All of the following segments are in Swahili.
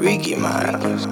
Ricky Miles.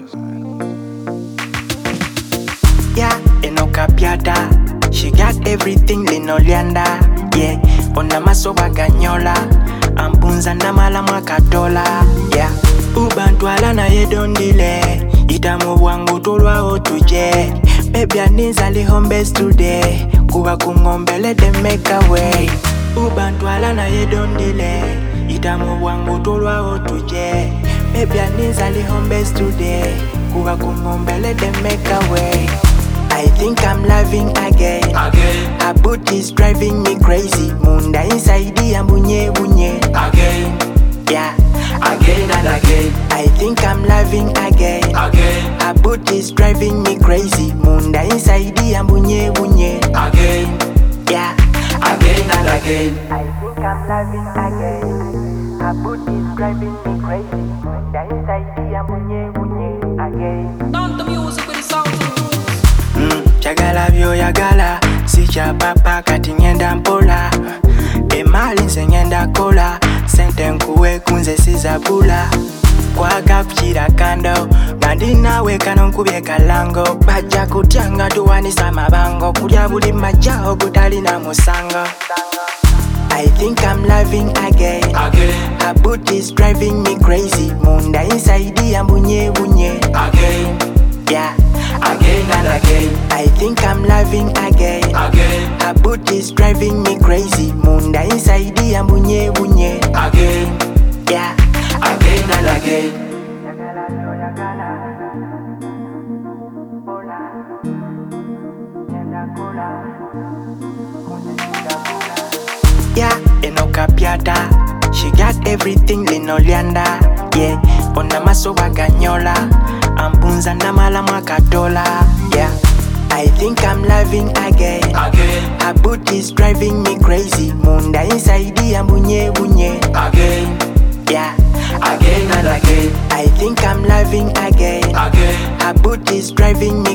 Yeah, enoka piata. She got everything linolianda. Yeah, ona masoba ganyola. Ampunza na mala mwakatola. Yeah, ubantwala na yedondile. Itamu wangu tulwa otuje. Baby anizali home base today. Kuwa kungombe let them make a way. Ubantwala na yedondile. Itamu wangu tulwa otuje. Baby anizali home base today. Kuwa kungombe let them make a way. I think I'm loving again. Her booty's driving me crazy. Munda inside ya bunye bunye. Again, Yeah, again and again, I think I'm loving again. again, Her booty's driving me crazy. Munda inside ya bunye bunye. again, Yeah, again and again. I think I'm loving again. Her booty's driving me crazy. Munda inside ya bunye bunye. Again. Down the music with the sound. Chagala vyo yagala. Sicha papa kati ngenda mpola. Emali nse ngenda kola. Sente nkuwe kunze sizabula. Kwaga kuchira kando. Gandi nawe kano nkubye kalango. Baja kutyanga tuwanisa mabango. Kulya buli majao kutali na musango. I think I'm loving again. Again, Her booty's driving me crazy. Munda inside ya bunye bunye. again, Yeah, again and again, I think I'm loving again. again, Her booty's driving me crazy. Munda inside ya bunye bunye. again, Yeah, again and again. yeah, enoka piata. She got everything linolianda. Yeah, ona masoba ganyola. Ampunza na mala mwakatola. Yeah, I think I'm loving again. Again, Her booty's driving me crazy. Munda inside ya bunye bunye. again, Yeah, again and again, I think I'm loving again. again, Her booty's driving me